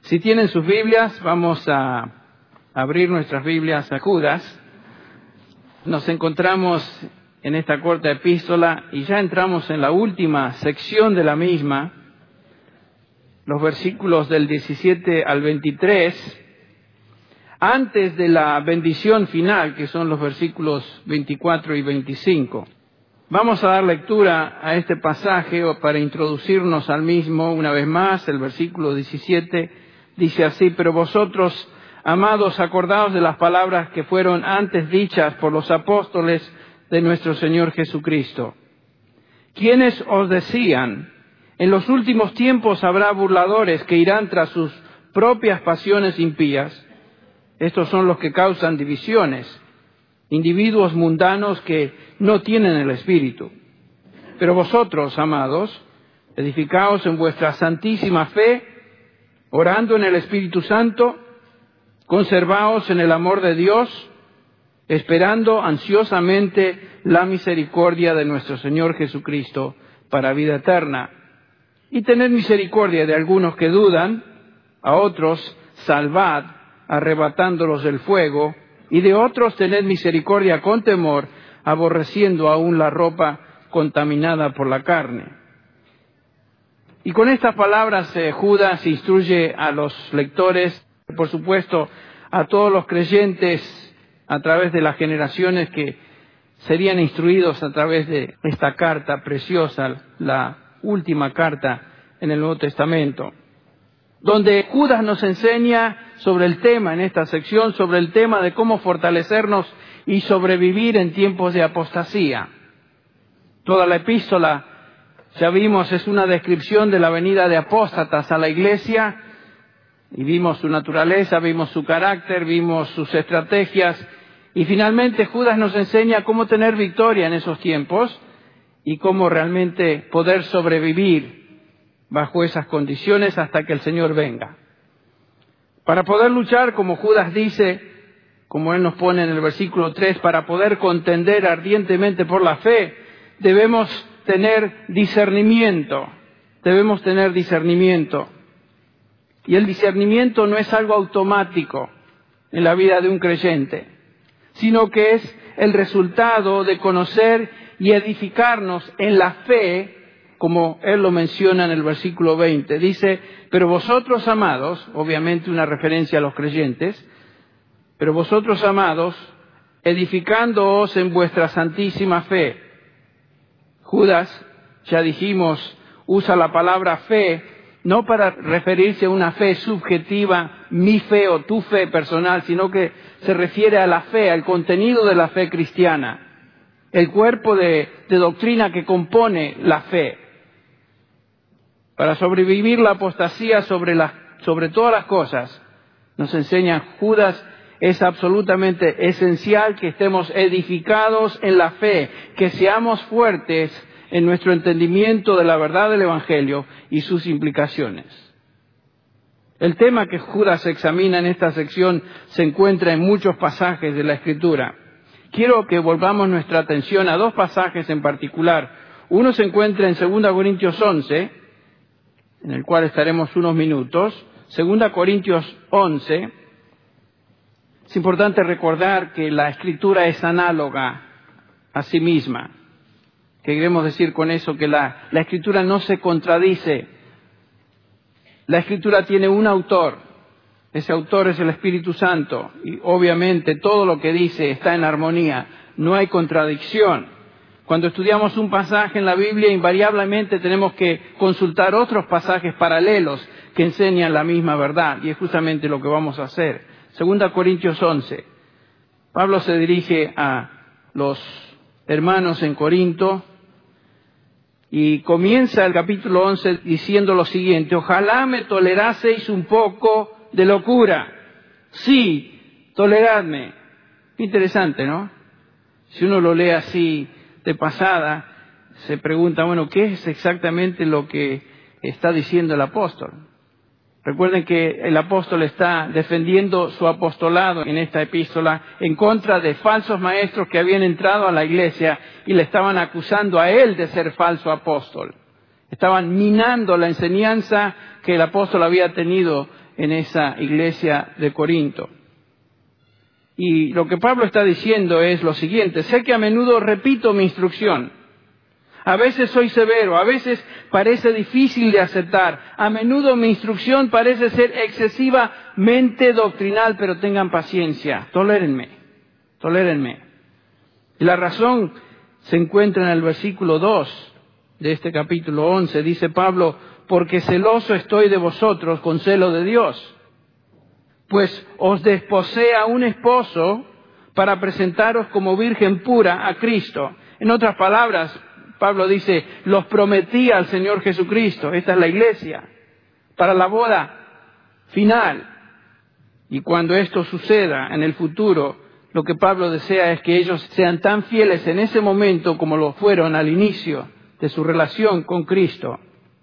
Si tienen sus Biblias, vamos a abrir nuestras Biblias a Judas. Nos encontramos en esta corta epístola y ya entramos en la última sección de la misma, los versículos del 17 al 23, antes de la bendición final, que son los versículos 24 y 25. Vamos a dar lectura a este pasaje para introducirnos al mismo una vez más. El versículo 17 dice así: pero vosotros, amados, acordaos de las palabras que fueron antes dichas por los apóstoles de nuestro Señor Jesucristo, quienes os decían: en los últimos tiempos habrá burladores que irán tras sus propias pasiones impías. Estos son los que causan divisiones, individuos mundanos que no tienen el Espíritu. Pero vosotros, amados, edificaos en vuestra santísima fe, orando en el Espíritu Santo, conservaos en el amor de Dios, esperando ansiosamente la misericordia de nuestro Señor Jesucristo para vida eterna. Y tened misericordia de algunos que dudan, a otros salvad, arrebatándolos del fuego, y de otros tened misericordia con temor, aborreciendo aún la ropa contaminada por la carne. Y con estas palabras Judas instruye a los lectores, por supuesto a todos los creyentes a través de las generaciones que serían instruidos a través de esta carta preciosa, la última carta en el Nuevo Testamento, donde Judas nos enseña sobre el tema en esta sección, sobre el tema de cómo fortalecernos y sobrevivir en tiempos de apostasía. Toda la epístola, ya vimos, es una descripción de la venida de apóstatas a la iglesia, y vimos su naturaleza, vimos su carácter, vimos sus estrategias, y finalmente Judas nos enseña cómo tener victoria en esos tiempos y cómo realmente poder sobrevivir bajo esas condiciones hasta que el Señor venga. Para poder luchar, como Judas dice, como él nos pone en el versículo 3, para poder contender ardientemente por la fe, debemos tener discernimiento. Y el discernimiento no es algo automático en la vida de un creyente, sino que es el resultado de conocer y edificarnos en la fe, como él lo menciona en el versículo 20. Dice: pero vosotros, amados, obviamente una referencia a los creyentes, pero vosotros, amados, edificándoos en vuestra santísima fe. Judas, ya dijimos, usa la palabra fe no para referirse a una fe subjetiva, mi fe o tu fe personal, sino que se refiere a la fe, al contenido de la fe cristiana, el cuerpo de doctrina que compone la fe. Para sobrevivir la apostasía sobre todas las cosas, nos enseña Judas, es absolutamente esencial que estemos edificados en la fe, que seamos fuertes en nuestro entendimiento de la verdad del Evangelio y sus implicaciones. El tema que Judas examina en esta sección se encuentra en muchos pasajes de la Escritura. Quiero que volvamos nuestra atención a dos pasajes en particular. Uno se encuentra en 2 Corintios 11, en el cual estaremos unos minutos. 2 Corintios 11. Es importante recordar que la Escritura es análoga a sí misma. ¿Qué queremos decir con eso? Que la Escritura no se contradice. La Escritura tiene un autor. Ese autor es el Espíritu Santo. Y obviamente todo lo que dice está en armonía. No hay contradicción. Cuando estudiamos un pasaje en la Biblia, invariablemente tenemos que consultar otros pasajes paralelos que enseñan la misma verdad. Y es justamente lo que vamos a hacer. 2 Corintios 11. Pablo se dirige a los hermanos en Corinto y comienza el capítulo 11 diciendo lo siguiente: ojalá me toleraseis un poco de locura. Sí, toleradme. Interesante, ¿no? Si uno lo lee así de pasada, se pregunta, bueno, ¿qué es exactamente lo que está diciendo el apóstol? Recuerden que el apóstol está defendiendo su apostolado en esta epístola en contra de falsos maestros que habían entrado a la iglesia y le estaban acusando a él de ser falso apóstol. Estaban minando la enseñanza que el apóstol había tenido en esa iglesia de Corinto. Y lo que Pablo está diciendo es lo siguiente: sé que a menudo repito mi instrucción. A veces soy severo, a veces parece difícil de aceptar. A menudo mi instrucción parece ser excesivamente doctrinal, pero tengan paciencia, tolérenme. Y la razón se encuentra en el versículo 2 de este capítulo 11. Dice Pablo: porque celoso estoy de vosotros con celo de Dios, pues os desposé a un esposo para presentaros como virgen pura a Cristo. En otras palabras, Pablo dice: los prometí al Señor Jesucristo, esta es la iglesia, para la boda final. Y cuando esto suceda en el futuro, lo que Pablo desea es que ellos sean tan fieles en ese momento como lo fueron al inicio de su relación con Cristo.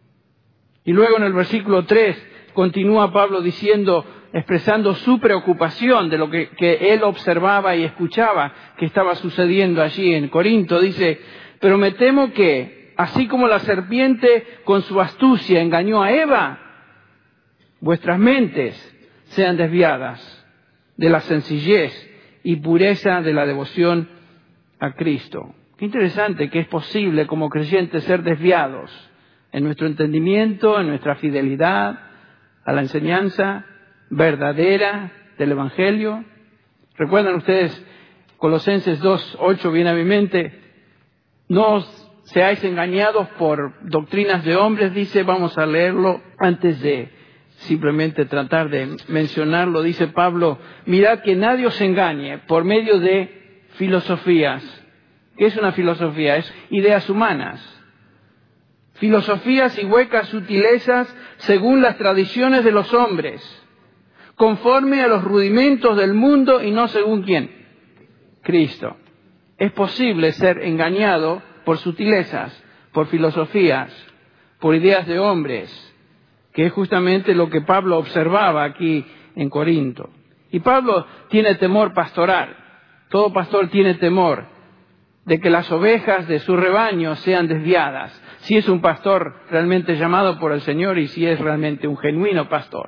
Y luego en el versículo 3 continúa Pablo diciendo, expresando su preocupación de lo que él observaba y escuchaba que estaba sucediendo allí en Corinto. Dice: pero me temo que, así como la serpiente con su astucia engañó a Eva, vuestras mentes sean desviadas de la sencillez y pureza de la devoción a Cristo. Qué interesante que es posible como creyentes ser desviados en nuestro entendimiento, en nuestra fidelidad a la enseñanza verdadera del Evangelio. ¿Recuerdan ustedes Colosenses 2:8 viene a mi mente? No os seáis engañados por doctrinas de hombres, dice. Vamos a leerlo antes de simplemente tratar de mencionarlo. Dice Pablo: mirad que nadie os engañe por medio de filosofías. ¿Qué es una filosofía? Es ideas humanas. Filosofías y huecas sutilezas según las tradiciones de los hombres, conforme a los rudimentos del mundo y no según ¿quién? Cristo. Es posible ser engañado por sutilezas, por filosofías, por ideas de hombres, que es justamente lo que Pablo observaba aquí en Corinto. Y Pablo tiene temor pastoral. Todo pastor tiene temor de que las ovejas de su rebaño sean desviadas, si es un pastor realmente llamado por el Señor y si es realmente un genuino pastor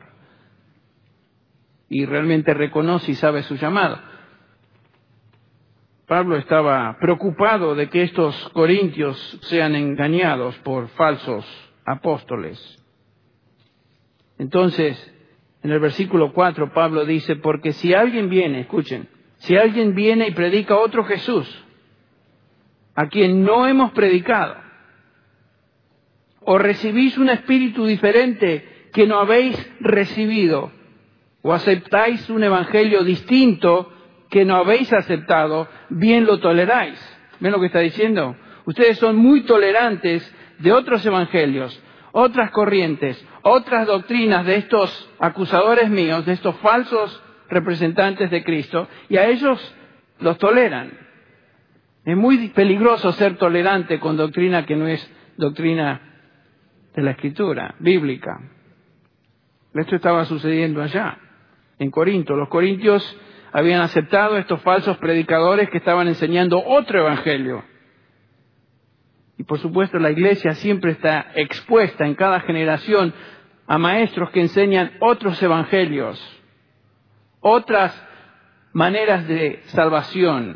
y realmente reconoce y sabe su llamado. Pablo estaba preocupado de que estos corintios sean engañados por falsos apóstoles. Entonces, en el versículo 4, Pablo dice: porque si alguien viene, escuchen, si alguien viene y predica otro Jesús, a quien no hemos predicado, o recibís un espíritu diferente que no habéis recibido, o aceptáis un evangelio distinto que no habéis aceptado, bien lo toleráis. ¿Ven lo que está diciendo? Ustedes son muy tolerantes de otros evangelios, otras corrientes, otras doctrinas de estos acusadores míos, de estos falsos representantes de Cristo, y a ellos los toleran. Es muy peligroso ser tolerante con doctrina que no es doctrina de la Escritura, bíblica. Esto estaba sucediendo allá, en Corinto. Los corintios habían aceptado a estos falsos predicadores que estaban enseñando otro evangelio. Y por supuesto la iglesia siempre está expuesta en cada generación a maestros que enseñan otros evangelios, otras maneras de salvación.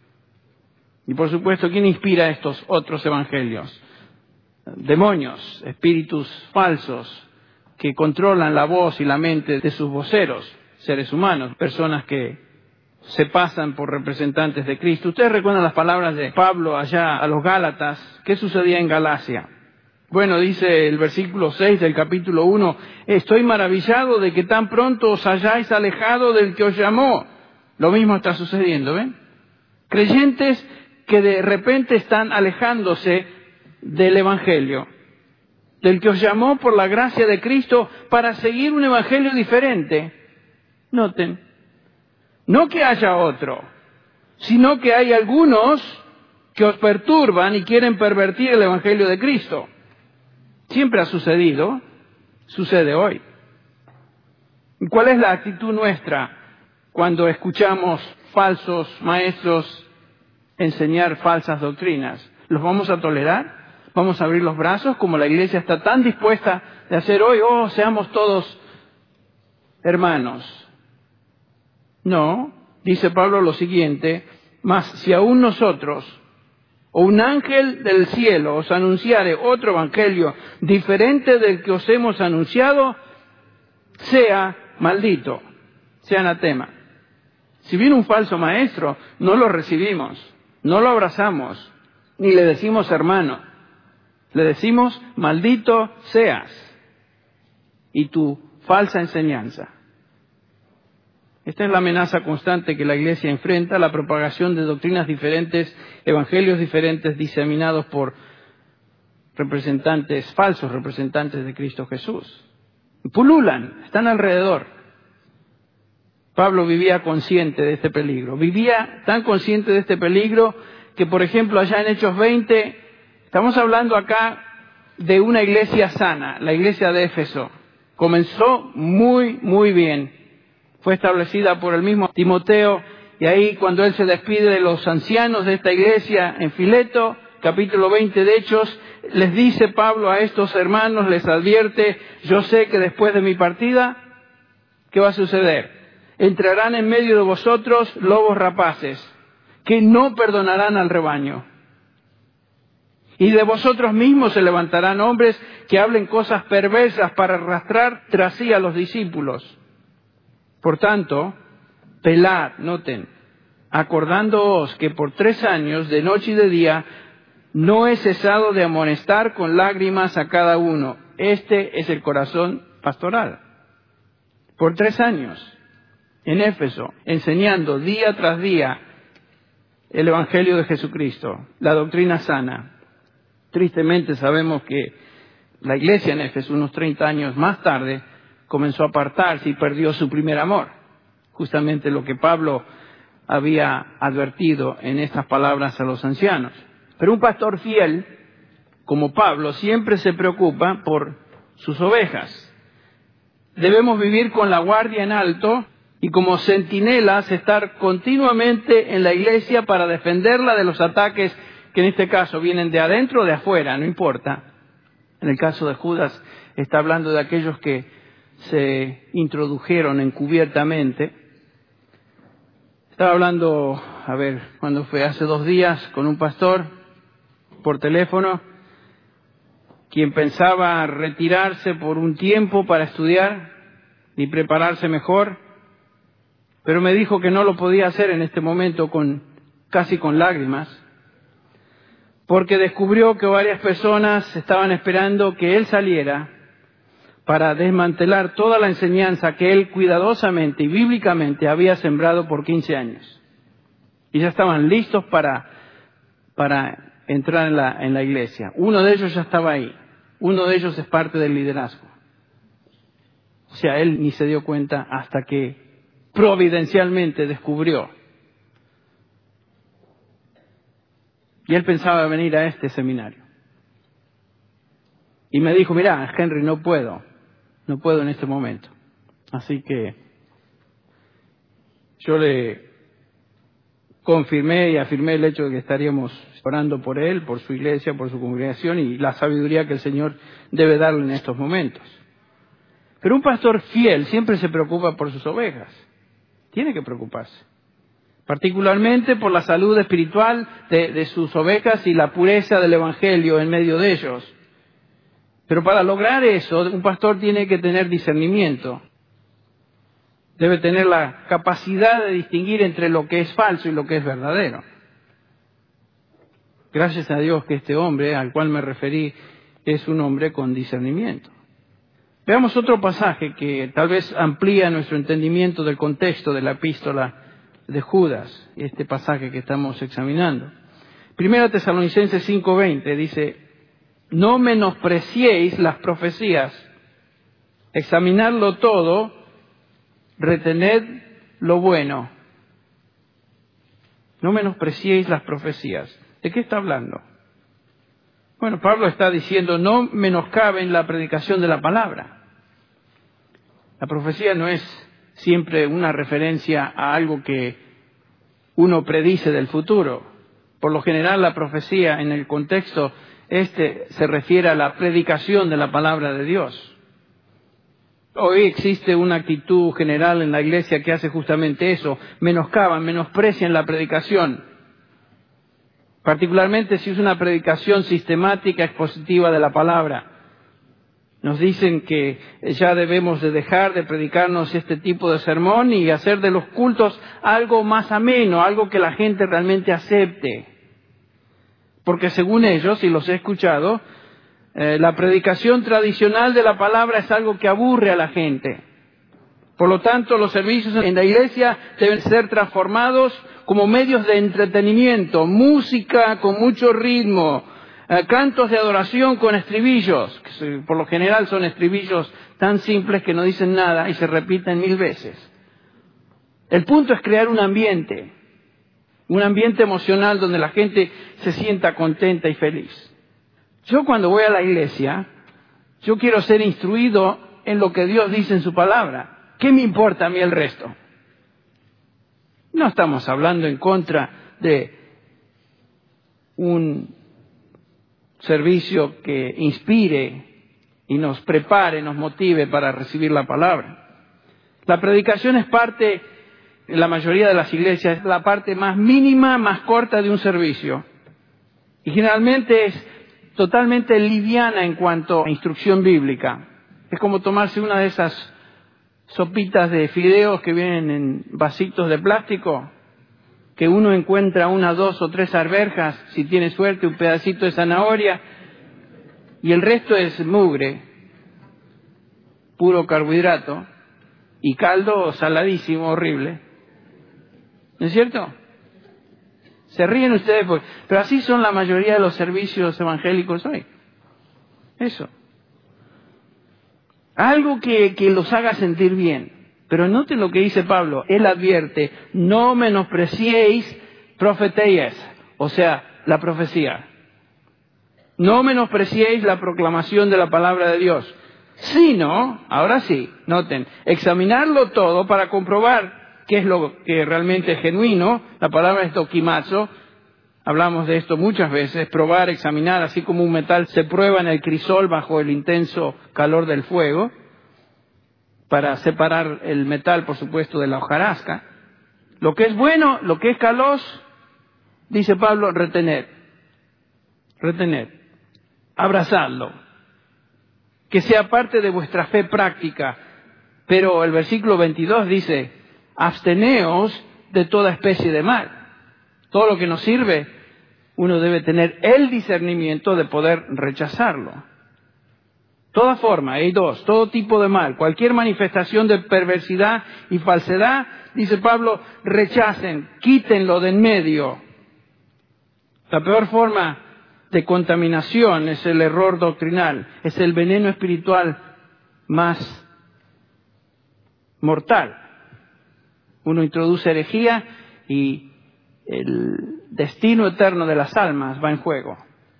Y por supuesto, ¿quién inspira estos otros evangelios? Demonios, espíritus falsos que controlan la voz y la mente de sus voceros, seres humanos, personas que se pasan por representantes de Cristo. Ustedes recuerdan las palabras de Pablo allá a los Gálatas. ¿Qué sucedía en Galacia? Bueno, dice el versículo 6 del capítulo 1, estoy maravillado de que tan pronto os hayáis alejado del que os llamó. Lo mismo está sucediendo, ¿ven? Creyentes que de repente están alejándose del Evangelio, del que os llamó por la gracia de Cristo para seguir un Evangelio diferente. Noten, no que haya otro, sino que hay algunos que os perturban y quieren pervertir el Evangelio de Cristo. Siempre ha sucedido, sucede hoy. ¿Y cuál es la actitud nuestra cuando escuchamos falsos maestros enseñar falsas doctrinas? ¿Los vamos a tolerar? vamos a abrir los brazos como la iglesia está tan dispuesta de hacer hoy. Oh, seamos todos hermanos. No, dice Pablo lo siguiente: mas si aún nosotros o un ángel del cielo os anunciare otro evangelio diferente del que os hemos anunciado, sea maldito, sea anatema. Si viene un falso maestro, no lo recibimos, no lo abrazamos, ni le decimos hermano. Le decimos maldito seas y tu falsa enseñanza. Esta es la amenaza constante que la Iglesia enfrenta, la propagación de doctrinas diferentes, evangelios diferentes diseminados por representantes, falsos representantes de Cristo Jesús. Pululan, están alrededor. Pablo vivía consciente de este peligro. Vivía tan consciente de este peligro que, por ejemplo, allá en Hechos 20, estamos hablando acá de una iglesia sana, la iglesia de Éfeso. Comenzó muy bien. Fue establecida por el mismo Timoteo, y ahí cuando él se despide de los ancianos de esta iglesia en Fileto, capítulo 20 de Hechos, les dice Pablo a estos hermanos, les advierte: yo sé que después de mi partida, ¿qué va a suceder? Entrarán en medio de vosotros lobos rapaces, que no perdonarán al rebaño. Y de vosotros mismos se levantarán hombres que hablen cosas perversas para arrastrar tras sí a los discípulos. Por tanto, velad, noten, acordándoos que por 3 años, de noche y de día, no he cesado de amonestar con lágrimas a cada uno. Este es el corazón pastoral. Por 3 años, en Éfeso, enseñando día tras día el Evangelio de Jesucristo, la doctrina sana. Tristemente sabemos que la iglesia en Éfeso, unos 30 años más tarde, comenzó a apartarse y perdió su primer amor. Justamente lo que Pablo había advertido en estas palabras a los ancianos. Pero un pastor fiel, como Pablo, siempre se preocupa por sus ovejas. Debemos vivir con la guardia en alto y como centinelas estar continuamente en la iglesia para defenderla de los ataques que en este caso vienen de adentro o de afuera, no importa. En el caso de Judas está hablando de aquellos que se introdujeron encubiertamente. Estaba hablando, ¿cuándo fue? Hace 2 días con un pastor por teléfono, quien pensaba retirarse por un tiempo para estudiar y prepararse mejor, pero me dijo que no lo podía hacer en este momento casi con lágrimas, porque descubrió que varias personas estaban esperando que él saliera para desmantelar toda la enseñanza que él cuidadosamente y bíblicamente había sembrado por 15 años. Y ya estaban listos para entrar en la iglesia. Uno de ellos ya estaba ahí. Uno de ellos es parte del liderazgo. O sea, él ni se dio cuenta hasta que providencialmente descubrió. Y él pensaba venir a este seminario. Y me dijo: mira, Henry, no puedo en este momento. Así que yo le confirmé y afirmé el hecho de que estaríamos orando por él, por su iglesia, por su congregación y la sabiduría que el Señor debe darle en estos momentos. Pero un pastor fiel siempre se preocupa por sus ovejas. Tiene que preocuparse. Particularmente por la salud espiritual de sus ovejas y la pureza del Evangelio en medio de ellos. Pero para lograr eso, un pastor tiene que tener discernimiento. Debe tener la capacidad de distinguir entre lo que es falso y lo que es verdadero. Gracias a Dios que este hombre al cual me referí es un hombre con discernimiento. Veamos otro pasaje que tal vez amplía nuestro entendimiento del contexto de la epístola de Judas, este pasaje que estamos examinando. 1 Tesalonicenses 5:20 dice: no menospreciéis las profecías, examinadlo todo, retened lo bueno. No menospreciéis las profecías. ¿De qué está hablando? Bueno, Pablo está diciendo: no menoscaben la predicación de la palabra. La profecía no es siempre una referencia a algo que uno predice del futuro. Por lo general, la profecía en el contexto se refiere a la predicación de la palabra de Dios. Hoy existe una actitud general en la iglesia que hace justamente eso, menoscaban, menosprecian la predicación. Particularmente si es una predicación sistemática, expositiva de la palabra. Nos dicen que ya debemos de dejar de predicarnos este tipo de sermón y hacer de los cultos algo más ameno, algo que la gente realmente acepte. Porque según ellos, y los he escuchado, la predicación tradicional de la palabra es algo que aburre a la gente. Por lo tanto, los servicios en la iglesia deben ser transformados como medios de entretenimiento, música con mucho ritmo, cantos de adoración con estribillos, que por lo general son estribillos tan simples que no dicen nada y se repiten 1000 veces. El punto es crear un ambiente emocional donde la gente se sienta contenta y feliz. Yo cuando voy a la iglesia, yo quiero ser instruido en lo que Dios dice en su palabra. ¿Qué me importa a mí el resto? No estamos hablando en contra de un servicio que inspire y nos prepare, nos motive para recibir la palabra. La predicación es parte, en la mayoría de las iglesias, es la parte más mínima, más corta de un servicio. Y generalmente es totalmente liviana en cuanto a instrucción bíblica. Es como tomarse una de esas sopitas de fideos que vienen en vasitos de plástico, que uno encuentra 1, 2 o 3 arvejas, si tiene suerte, un pedacito de zanahoria, y el resto es mugre, puro carbohidrato, y caldo saladísimo, horrible. ¿No es cierto? Se ríen ustedes, pero así son la mayoría de los servicios evangélicos hoy. Eso. Algo que los haga sentir bien. Pero noten lo que dice Pablo. Él advierte, no menospreciéis profetías, o sea, la profecía. No menospreciéis la proclamación de la palabra de Dios. Sino, ahora sí, noten, examinarlo todo para comprobar qué es lo que realmente es genuino. La palabra es dokimazo. Hablamos de esto muchas veces, probar, examinar, así como un metal se prueba en el crisol bajo el intenso calor del fuego, para separar el metal, por supuesto, de la hojarasca. Lo que es bueno, lo que es caloz, dice Pablo, retener, abrazadlo, que sea parte de vuestra fe práctica. Pero el versículo 22 dice, absteneos de toda especie de mal. Todo lo que nos sirve, uno debe tener el discernimiento de poder rechazarlo. Toda forma, todo tipo de mal, cualquier manifestación de perversidad y falsedad, dice Pablo, rechacen, quítenlo de en medio. La peor forma de contaminación es el error doctrinal, es el veneno espiritual más mortal. Uno introduce herejía y el destino eterno de las almas va en juego.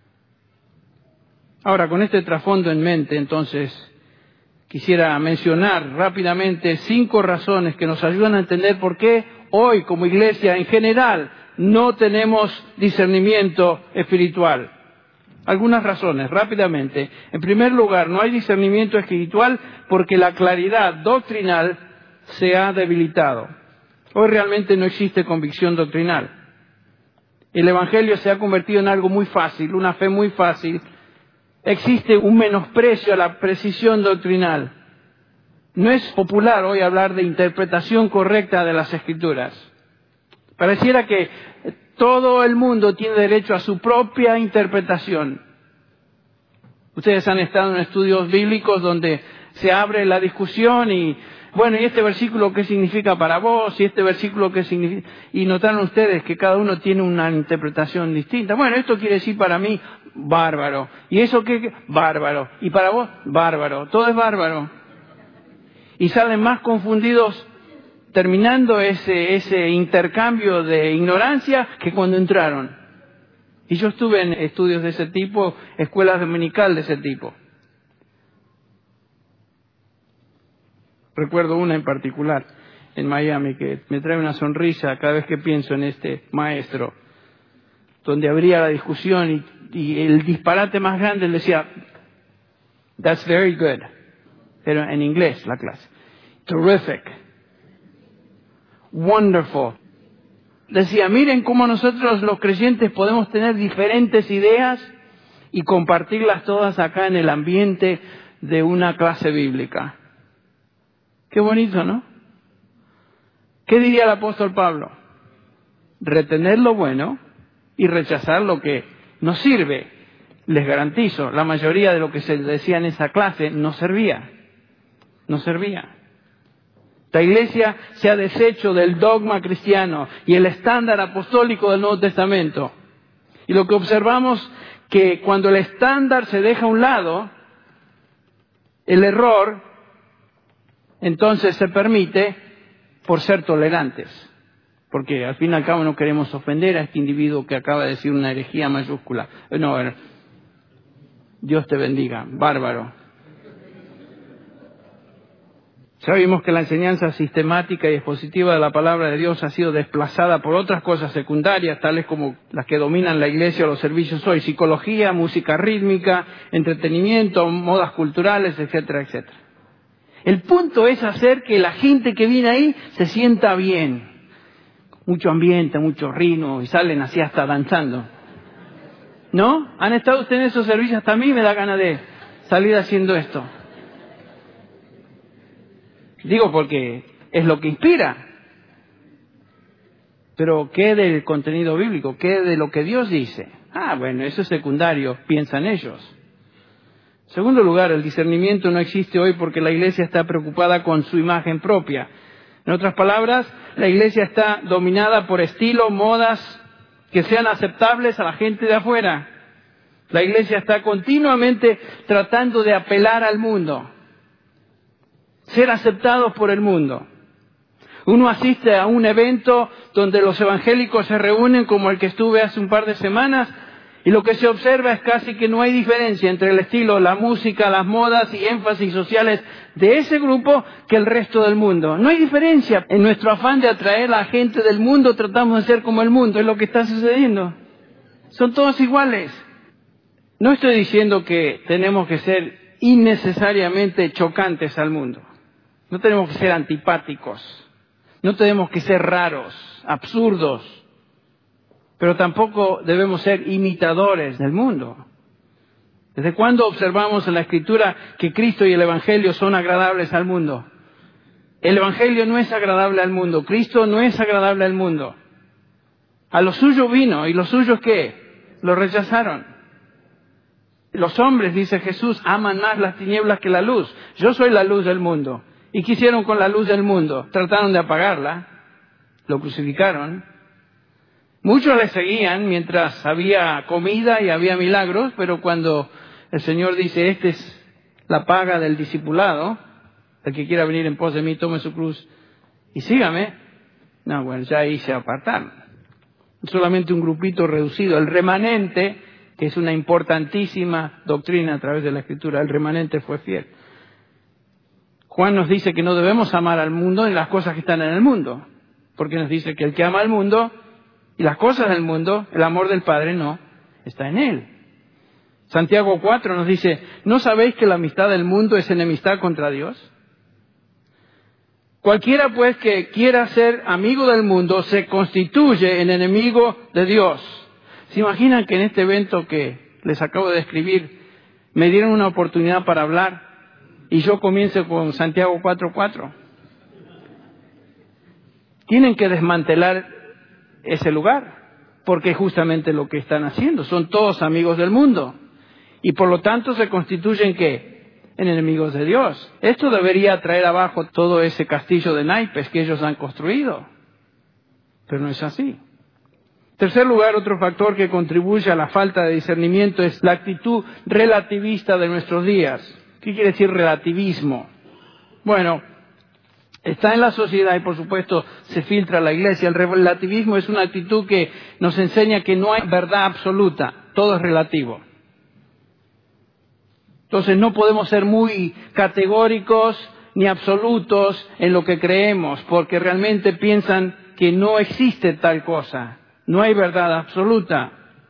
Ahora, con este trasfondo en mente, entonces, quisiera mencionar rápidamente 5 razones que nos ayudan a entender por qué hoy, como iglesia en general, no tenemos discernimiento espiritual. Algunas razones, rápidamente. En primer lugar, no hay discernimiento espiritual porque la claridad doctrinal se ha debilitado. Hoy realmente no existe convicción doctrinal. El Evangelio se ha convertido en algo muy fácil, una fe muy fácil. Existe un menosprecio a la precisión doctrinal. No es popular hoy hablar de interpretación correcta de las Escrituras. Pareciera que todo el mundo tiene derecho a su propia interpretación. Ustedes han estado en estudios bíblicos donde se abre la discusión y, bueno, ¿y este versículo qué significa para vos? ¿Y este versículo qué significa? Y notaron ustedes que cada uno tiene una interpretación distinta. Bueno, esto quiere decir para mí, bárbaro. ¿Y eso qué? Bárbaro. ¿Y para vos? Bárbaro. Todo es bárbaro. Y salen más confundidos terminando ese intercambio de ignorancia que cuando entraron. Y yo estuve en estudios de ese tipo, escuelas dominical de ese tipo. Recuerdo una en particular en Miami que me trae una sonrisa cada vez que pienso en este maestro. donde habría la discusión y el disparate más grande, él decía, "That's very good." Pero en inglés la clase. "Terrific. Wonderful." Decía, miren cómo nosotros los creyentes podemos tener diferentes ideas y compartirlas todas acá en el ambiente de una clase bíblica. Qué bonito, ¿no? ¿Qué diría el apóstol Pablo? Retener lo bueno y rechazar lo que no sirve. Les garantizo, la mayoría de lo que se decía en esa clase no servía. No servía. La Iglesia se ha deshecho del dogma cristiano y el estándar apostólico del Nuevo Testamento. Y lo que observamos que cuando el estándar se deja a un lado, el error, entonces se permite por ser tolerantes. Porque al fin y al cabo no queremos ofender a este individuo que acaba de decir una herejía mayúscula. No, Dios te bendiga, bárbaro. Ya vimos que la enseñanza sistemática y expositiva de la palabra de Dios ha sido desplazada por otras cosas secundarias, tales como las que dominan la iglesia o los servicios hoy: psicología, música rítmica, entretenimiento, modas culturales, etcétera, etcétera. El punto es hacer que la gente que viene ahí se sienta bien. Mucho ambiente, mucho ritmo, y salen así hasta danzando. ¿No? ¿Han estado ustedes en esos servicios? Hasta a mí me da ganas de salir haciendo esto. Digo porque es lo que inspira. Pero ¿qué del contenido bíblico? ¿Qué de lo que Dios dice? Bueno, eso es secundario, piensan ellos. En segundo lugar, el discernimiento no existe hoy porque la iglesia está preocupada con su imagen propia. En otras palabras, la iglesia está dominada por estilos, modas que sean aceptables a la gente de afuera. La iglesia está continuamente tratando de apelar al mundo, ser aceptados por el mundo. Uno asiste a un evento donde los evangélicos se reúnen, como el que estuve hace un par de semanas, y lo que se observa es casi que no hay diferencia entre el estilo, la música, las modas y énfasis sociales de ese grupo que el resto del mundo. No hay diferencia. En nuestro afán de atraer a la gente del mundo tratamos de ser como el mundo. Es lo que está sucediendo. Son todos iguales. No estoy diciendo que tenemos que ser innecesariamente chocantes al mundo. No tenemos que ser antipáticos. No tenemos que ser raros, absurdos. Pero tampoco debemos ser imitadores del mundo. ¿Desde cuándo observamos en la Escritura que Cristo y el Evangelio son agradables al mundo? El Evangelio no es agradable al mundo. Cristo no es agradable al mundo. A los suyos vino, ¿y los suyos qué? Lo rechazaron. Los hombres, dice Jesús, aman más las tinieblas que la luz. Yo soy la luz del mundo. ¿Y qué hicieron con la luz del mundo? Trataron de apagarla. Lo crucificaron. Muchos le seguían mientras había comida y había milagros, pero cuando el Señor dice, esta es la paga del discipulado, el que quiera venir en pos de mí, tome su cruz y sígame. No, bueno, ya ahí se apartaron. Solamente un grupito reducido, el remanente, que es una importantísima doctrina a través de la Escritura, el remanente fue fiel. Juan nos dice que no debemos amar al mundo ni las cosas que están en el mundo, porque nos dice que el que ama al mundo y las cosas del mundo, el amor del Padre no está en él. Santiago 4 nos dice, ¿no sabéis que la amistad del mundo es enemistad contra Dios? Cualquiera pues que quiera ser amigo del mundo se constituye en enemigo de Dios. ¿Se imaginan que en este evento que les acabo de describir me dieron una oportunidad para hablar y yo comienzo con Santiago 4:4? Tienen que desmantelar ese lugar, porque es justamente lo que están haciendo. Son todos amigos del mundo y por lo tanto se constituyen ¿qué? En enemigos de Dios. Esto debería traer abajo todo ese castillo de naipes que ellos han construido, pero no es así. En tercer lugar, otro factor que contribuye a la falta de discernimiento es la actitud relativista de nuestros días. ¿Qué quiere decir relativismo? Bueno, está en la sociedad y por supuesto se filtra a la iglesia. El relativismo es una actitud que nos enseña que no hay verdad absoluta, todo es relativo. Entonces no podemos ser muy categóricos ni absolutos en lo que creemos, porque realmente piensan que no existe tal cosa, no hay verdad absoluta.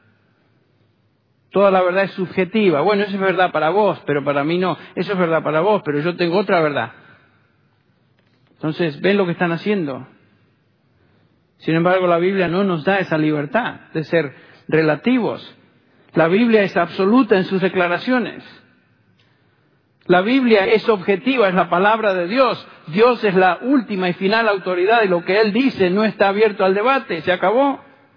Toda la verdad es subjetiva. Bueno, eso es verdad para vos, pero para mí no. Eso es verdad para vos, pero yo tengo otra verdad. Entonces, ¿ven lo que están haciendo? Sin embargo, la Biblia no nos da esa libertad de ser relativos. La Biblia es absoluta en sus declaraciones. La Biblia es objetiva, es la palabra de Dios. Dios es la última y final autoridad y lo que Él dice no está abierto al debate, se acabó.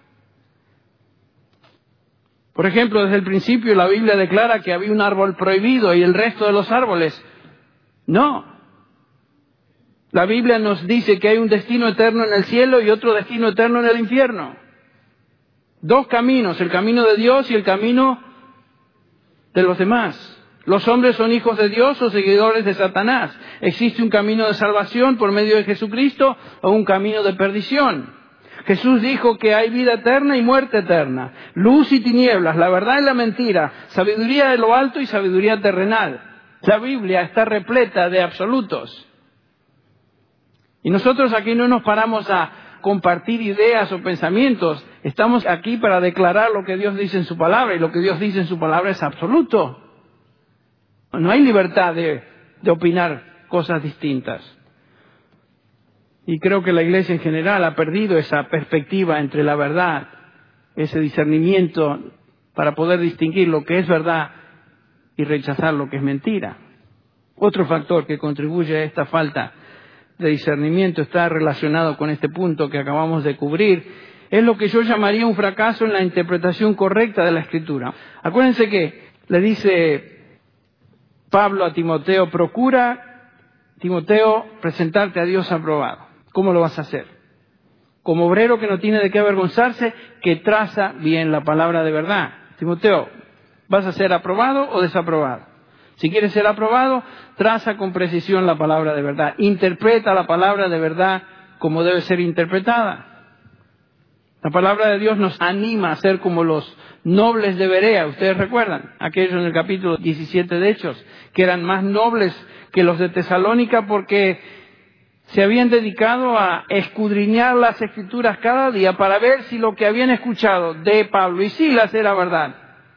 Por ejemplo, desde el principio la Biblia declara que había un árbol prohibido y el resto de los árboles no. La Biblia nos dice que hay un destino eterno en el cielo y otro destino eterno en el infierno. Dos caminos, el camino de Dios y el camino de los demás. Los hombres son hijos de Dios o seguidores de Satanás. ¿Existe un camino de salvación por medio de Jesucristo o un camino de perdición? Jesús dijo que hay vida eterna y muerte eterna, luz y tinieblas, la verdad y la mentira, sabiduría de lo alto y sabiduría terrenal. La Biblia está repleta de absolutos. Y nosotros aquí no nos paramos a compartir ideas o pensamientos. Estamos aquí para declarar lo que Dios dice en su palabra y lo que Dios dice en su palabra es absoluto. No hay libertad de opinar cosas distintas. Y creo que la Iglesia en general ha perdido esa perspectiva entre la verdad, ese discernimiento para poder distinguir lo que es verdad y rechazar lo que es mentira. Otro factor que contribuye a esta falta de discernimiento está relacionado con este punto que acabamos de cubrir. Es lo que yo llamaría un fracaso en la interpretación correcta de la Escritura. Acuérdense que le dice Pablo a Timoteo, procura, Timoteo, presentarte a Dios aprobado. ¿Cómo lo vas a hacer? Como obrero que no tiene de qué avergonzarse, que traza bien la palabra de verdad. Timoteo, ¿vas a ser aprobado o desaprobado? Si quieres ser aprobado, traza con precisión la palabra de verdad. Interpreta la palabra de verdad como debe ser interpretada. La palabra de Dios nos anima a ser como los nobles de Berea. Ustedes recuerdan, aquellos en el capítulo 17 de Hechos, que eran más nobles que los de Tesalónica porque se habían dedicado a escudriñar las Escrituras cada día para ver si lo que habían escuchado de Pablo y Silas era verdad.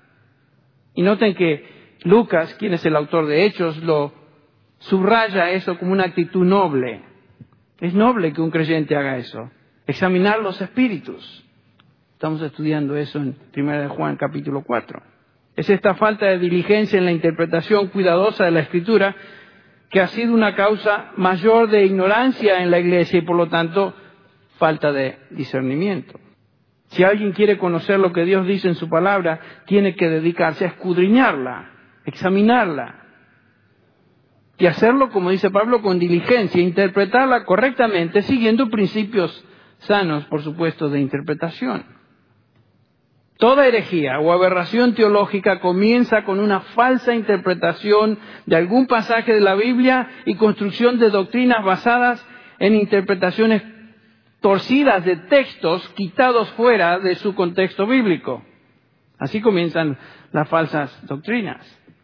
Y noten que Lucas, quien es el autor de Hechos, lo subraya eso como una actitud noble. Es noble que un creyente haga eso. Examinar los espíritus. Estamos estudiando eso en 1 de Juan capítulo 4. Es esta falta de diligencia en la interpretación cuidadosa de la Escritura que ha sido una causa mayor de ignorancia en la Iglesia y por lo tanto falta de discernimiento. Si alguien quiere conocer lo que Dios dice en su palabra, tiene que dedicarse a escudriñarla, examinarla y hacerlo, como dice Pablo, con diligencia, interpretarla correctamente siguiendo principios sanos, por supuesto, de interpretación. Toda herejía o aberración teológica comienza con una falsa interpretación de algún pasaje de la Biblia y construcción de doctrinas basadas en interpretaciones torcidas de textos quitados fuera de su contexto bíblico. Así comienzan las falsas doctrinas.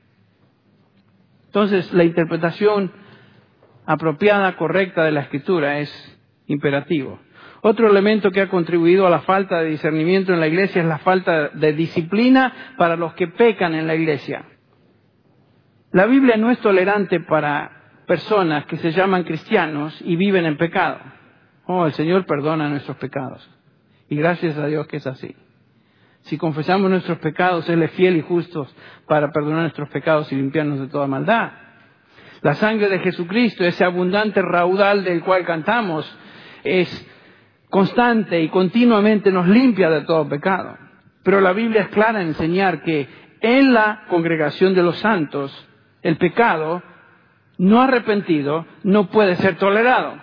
Entonces, la interpretación apropiada, correcta de la Escritura es imperativo. Otro elemento que ha contribuido a la falta de discernimiento en la Iglesia es la falta de disciplina para los que pecan en la Iglesia. La Biblia no es tolerante para personas que se llaman cristianos y viven en pecado. Oh, el Señor perdona nuestros pecados. Y gracias a Dios que es así. Si confesamos nuestros pecados, Él es fiel y justo para perdonar nuestros pecados y limpiarnos de toda maldad. La sangre de Jesucristo, ese abundante raudal del cual cantamos, es constante y continuamente nos limpia de todo pecado. Pero la Biblia es clara en enseñar que en la congregación de los santos, el pecado no arrepentido no puede ser tolerado.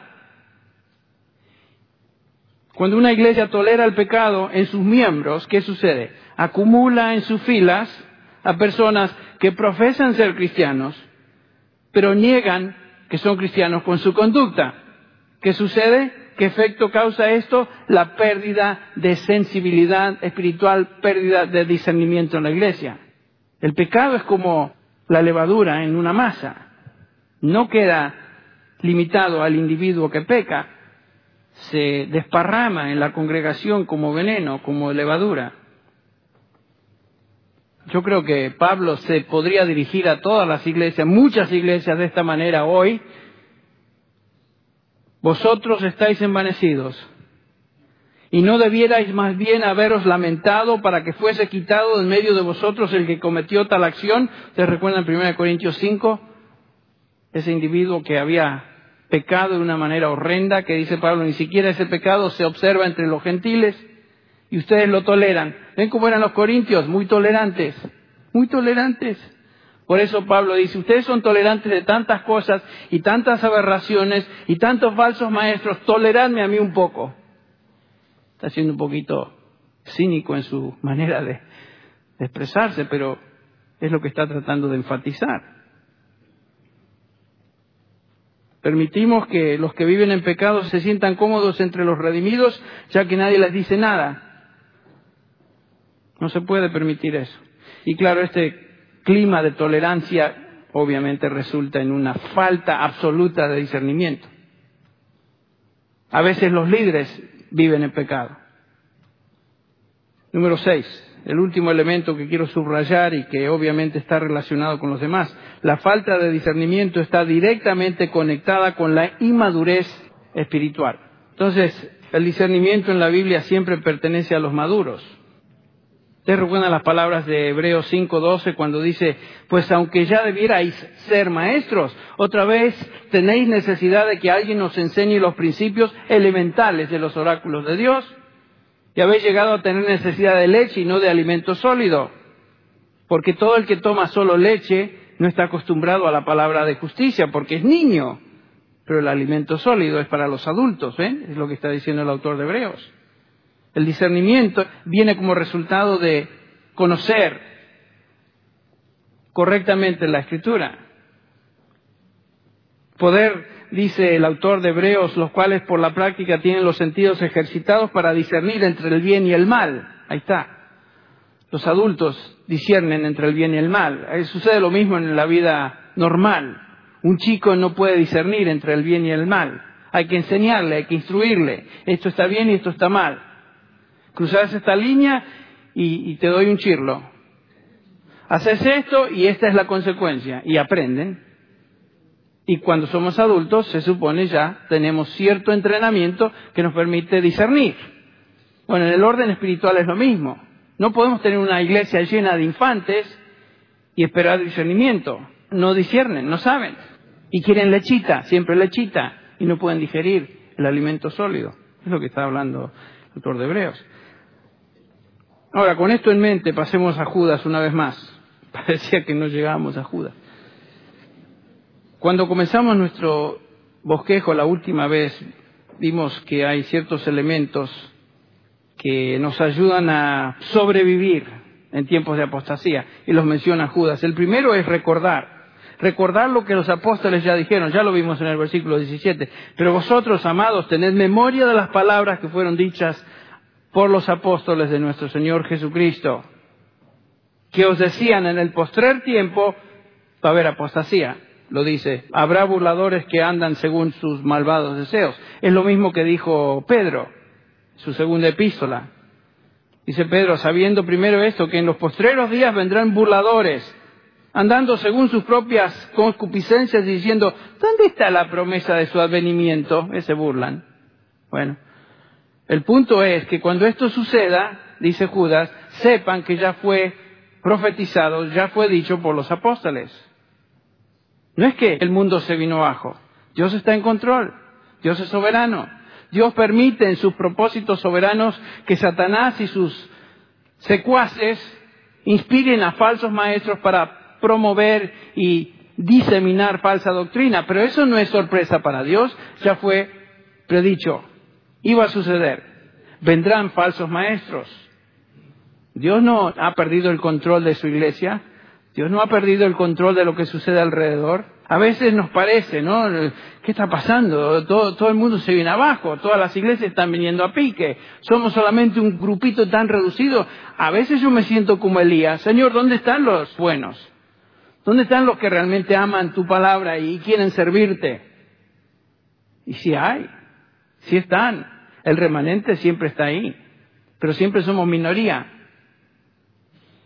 Cuando una iglesia tolera el pecado en sus miembros, ¿qué sucede? Acumula en sus filas a personas que profesan ser cristianos, pero niegan que son cristianos con su conducta. ¿Qué sucede? ¿Qué efecto causa esto? La pérdida de sensibilidad espiritual, pérdida de discernimiento en la iglesia. El pecado es como la levadura en una masa. No queda limitado al individuo que peca. Se desparrama en la congregación como veneno, como levadura. Yo creo que Pablo se podría dirigir a todas las iglesias, muchas iglesias de esta manera hoy. Vosotros estáis envanecidos, y no debierais más bien haberos lamentado para que fuese quitado de en medio de vosotros el que cometió tal acción. ¿Ustedes recuerdan 1 Corintios 5? Ese individuo que había pecado de una manera horrenda, que dice Pablo, ni siquiera ese pecado se observa entre los gentiles, y ustedes lo toleran. ¿Ven cómo eran los corintios? Muy tolerantes, muy tolerantes. Por eso Pablo dice, ustedes son tolerantes de tantas cosas y tantas aberraciones y tantos falsos maestros, toleradme a mí un poco. Está siendo un poquito cínico en su manera de expresarse, pero es lo que está tratando de enfatizar. Permitimos que los que viven en pecado se sientan cómodos entre los redimidos, ya que nadie les dice nada. No se puede permitir eso. Y claro, este clima de tolerancia obviamente resulta en una falta absoluta de discernimiento. A veces los líderes viven en pecado. Número 6, el último elemento que quiero subrayar y que obviamente está relacionado con los demás. La falta de discernimiento está directamente conectada con la inmadurez espiritual. Entonces, el discernimiento en la Biblia siempre pertenece a los maduros. ¿Ustedes recuerdan las palabras de Hebreos 5:12 cuando dice, pues aunque ya debierais ser maestros, otra vez tenéis necesidad de que alguien os enseñe los principios elementales de los oráculos de Dios? Y habéis llegado a tener necesidad de leche y no de alimento sólido. Porque todo el que toma solo leche no está acostumbrado a la palabra de justicia, porque es niño. Pero el alimento sólido es para los adultos, ¿ven? Es lo que está diciendo el autor de Hebreos. El discernimiento viene como resultado de conocer correctamente la Escritura. Poder, dice el autor de Hebreos, los cuales por la práctica tienen los sentidos ejercitados para discernir entre el bien y el mal. Ahí está. Los adultos disciernen entre el bien y el mal. Sucede lo mismo en la vida normal. Un chico no puede discernir entre el bien y el mal. Hay que enseñarle, hay que instruirle. Esto está bien y esto está mal. Cruzas esta línea y te doy un chirlo. Haces esto y esta es la consecuencia. Y aprenden. Y cuando somos adultos, se supone ya tenemos cierto entrenamiento que nos permite discernir. Bueno, en el orden espiritual es lo mismo. No podemos tener una iglesia llena de infantes y esperar discernimiento. No disciernen, no saben. Y quieren lechita, siempre lechita. Y no pueden digerir el alimento sólido. Es lo que está hablando el autor de Hebreos. Ahora, con esto en mente, pasemos a Judas una vez más. Parecía que no llegábamos a Judas. Cuando comenzamos nuestro bosquejo la última vez, vimos que hay ciertos elementos que nos ayudan a sobrevivir en tiempos de apostasía, y los menciona Judas. El primero es recordar lo que los apóstoles ya dijeron, ya lo vimos en el versículo 17. Pero vosotros, amados, tened memoria de las palabras que fueron dichas por los apóstoles de nuestro Señor Jesucristo, que os decían, en el postrer tiempo va a haber apostasía. Lo dice, habrá burladores que andan según sus malvados deseos. Es lo mismo que dijo Pedro, su segunda epístola. Dice Pedro, sabiendo primero esto, que en los postreros días vendrán burladores, andando según sus propias concupiscencias, diciendo, ¿dónde está la promesa de su advenimiento? Se burlan. Bueno, el punto es que cuando esto suceda, dice Judas, sepan que ya fue profetizado, ya fue dicho por los apóstoles. No es que el mundo se vino abajo. Dios está en control. Dios es soberano. Dios permite en sus propósitos soberanos que Satanás y sus secuaces inspiren a falsos maestros para promover y diseminar falsa doctrina. Pero eso no es sorpresa para Dios. Ya fue predicho. Iba a suceder. Vendrán falsos maestros. Dios no ha perdido el control de su iglesia. Dios no ha perdido el control de lo que sucede alrededor. A veces nos parece, ¿no? ¿Qué está pasando? Todo el mundo se viene abajo. Todas las iglesias están viniendo a pique. Somos solamente un grupito tan reducido. A veces yo me siento como Elías. Señor, ¿dónde están los buenos? ¿Dónde están los que realmente aman tu palabra y quieren servirte? Y sí hay. Sí están. El remanente siempre está ahí. Pero siempre somos minoría.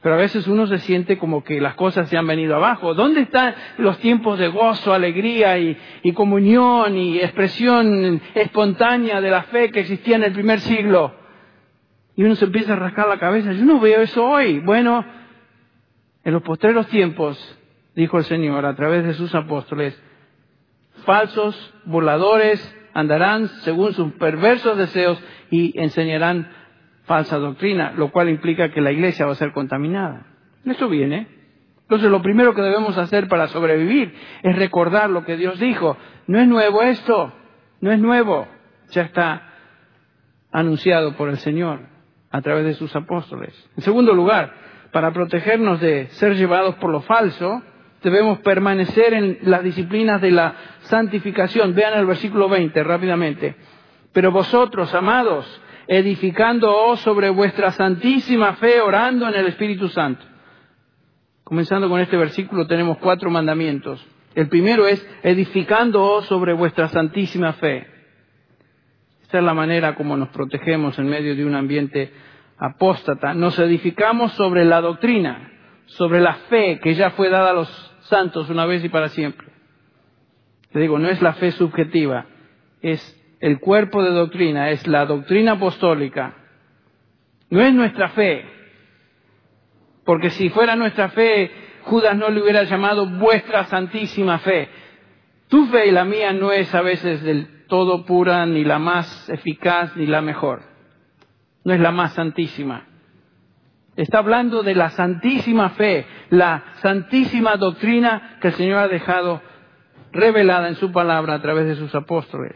Pero a veces uno se siente como que las cosas se han venido abajo. ¿Dónde están los tiempos de gozo, alegría y comunión y expresión espontánea de la fe que existía en el primer siglo? Y uno se empieza a rascar la cabeza. Yo no veo eso hoy. Bueno, en los postreros tiempos, dijo el Señor a través de sus apóstoles, falsos burladores andarán según sus perversos deseos y enseñarán falsa doctrina, lo cual implica que la iglesia va a ser contaminada. Eso viene. Entonces lo primero que debemos hacer para sobrevivir es recordar lo que Dios dijo. No es nuevo esto, no es nuevo. Ya está anunciado por el Señor a través de sus apóstoles. En segundo lugar, para protegernos de ser llevados por lo falso, debemos permanecer en las disciplinas de la santificación. Vean el versículo 20 rápidamente. Pero vosotros, amados, edificándoos sobre vuestra santísima fe, orando en el Espíritu Santo. Comenzando con este versículo tenemos 4 mandamientos. El primero es edificándoos sobre vuestra santísima fe. Esta es la manera como nos protegemos en medio de un ambiente apóstata. Nos edificamos sobre la doctrina, sobre la fe que ya fue dada a los santos una vez y para siempre. Te digo, no es la fe subjetiva, es el cuerpo de doctrina, es la doctrina apostólica. No es nuestra fe, porque si fuera nuestra fe, Judas no le hubiera llamado vuestra santísima fe. Tu fe y la mía no es a veces del todo pura, ni la más eficaz, ni la mejor. No es la más santísima. Está hablando de la santísima fe, la santísima doctrina que el Señor ha dejado revelada en su palabra a través de sus apóstoles.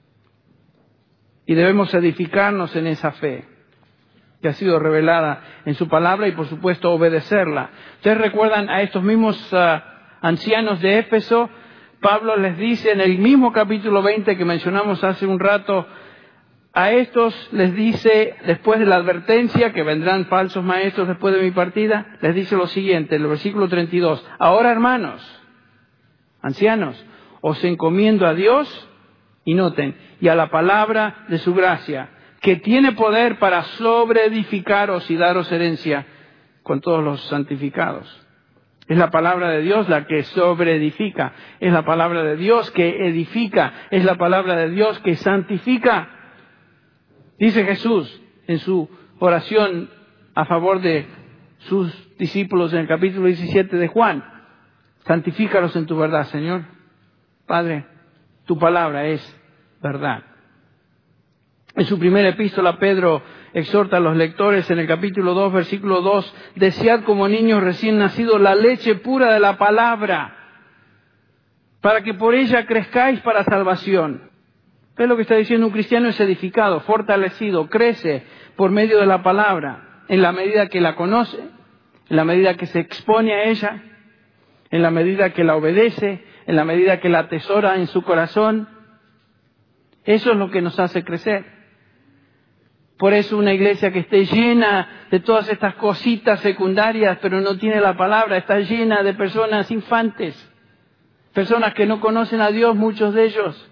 Y debemos edificarnos en esa fe que ha sido revelada en su palabra y por supuesto obedecerla. Ustedes recuerdan a estos mismos ancianos de Éfeso. Pablo les dice en el mismo capítulo 20 que mencionamos hace un rato, a estos les dice, después de la advertencia que vendrán falsos maestros después de mi partida, les dice lo siguiente, el versículo 32. Ahora, hermanos, ancianos, os encomiendo a Dios, y noten, y a la palabra de su gracia, que tiene poder para sobreedificaros y daros herencia con todos los santificados. Es la palabra de Dios la que sobreedifica, es la palabra de Dios que edifica, es la palabra de Dios que santifica. Dice Jesús en su oración a favor de sus discípulos en el capítulo 17 de Juan, santifícalos en tu verdad, Señor. Padre, tu palabra es verdad. En su primera epístola, Pedro exhorta a los lectores en el capítulo 2, versículo 2, desead como niños recién nacidos la leche pura de la palabra, para que por ella crezcáis para salvación. ¿Ves lo que está diciendo? Un cristiano es edificado, fortalecido, crece por medio de la palabra, en la medida que la conoce, en la medida que se expone a ella, en la medida que la obedece, en la medida que la atesora en su corazón. Eso es lo que nos hace crecer. Por eso una iglesia que esté llena de todas estas cositas secundarias, pero no tiene la palabra, está llena de personas infantes, personas que no conocen a Dios, muchos de ellos,